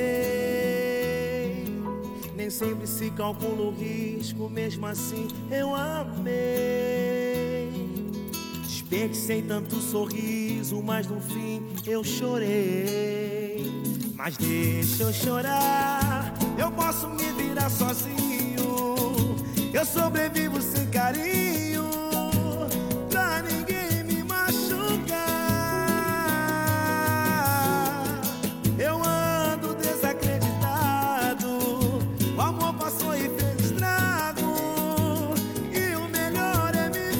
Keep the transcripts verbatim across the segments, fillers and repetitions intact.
amei. Nem sempre se calcula o risco, mesmo assim eu amei. Desperdicei tanto sorriso, mas no fim eu chorei. Mas deixa eu chorar, eu posso me virar sozinho. Eu sobrevivo sem carinho, pra ninguém me machucar. Eu ando desacreditado, o amor passou e fez estrago, e o melhor é me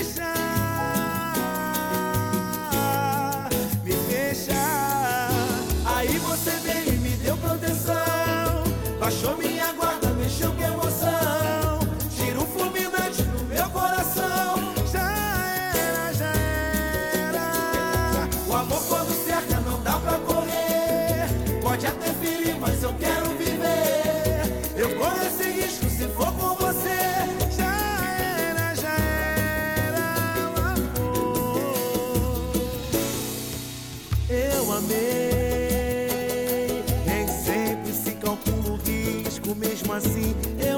fechar. Me fechar. Aí você veio e me deu proteção, baixou minha guarda, mexeu com emoção, tiro fulminante no meu coração. Já era, já era. O amor quando cerca não dá pra correr, pode até ferir, mas eu quero viver. Eu corro esse risco se for com você. Já era, já era o amor. Eu amei, nem sempre se calcula o risco, mesmo assim eu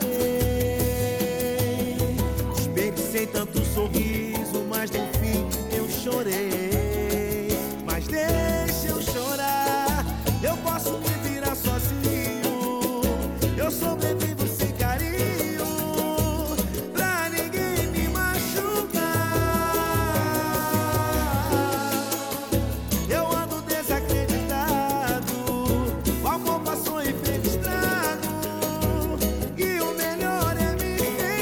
amei. Desperdicei tanto sorriso, mas no fim eu chorei. Mas deixa eu chorar, eu posso me virar sozinho. Eu sobrevivo sem carinho, pra ninguém me machucar. Eu ando desacreditado, o amor passou e fez estrago, e o melhor é me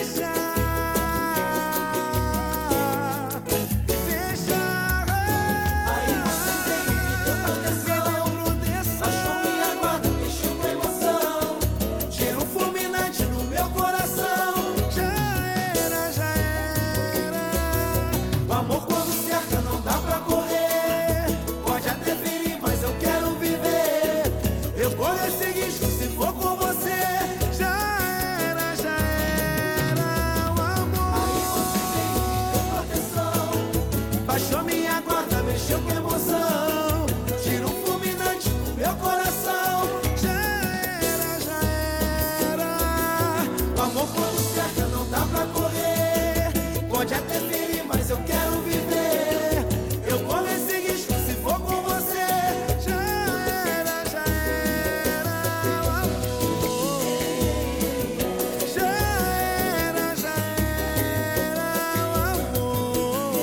fechar. Fechar. Aí você veio e me deu proteção, baixou minha guarda, mexeu com emoção, tiro um fulminante no meu coração. Já era, já era. O amor quando cerca não dá pra correr, pode até ferir, mas eu quero viver. Eu corro esse risco se for com você. Já era, já era o Aí você veio e me deu amor. proteção, Baixou minha guarda, mexeu com emoção, tiro um fulminante no meu coração. Já era, já era. o amor quando cerca não dá pra correr, Pode até ferir, mas eu quero viver. Eu corro esse risco se for com você. Já era, já era o amor. Já era, já era o amor.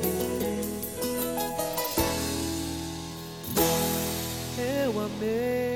Eu amei.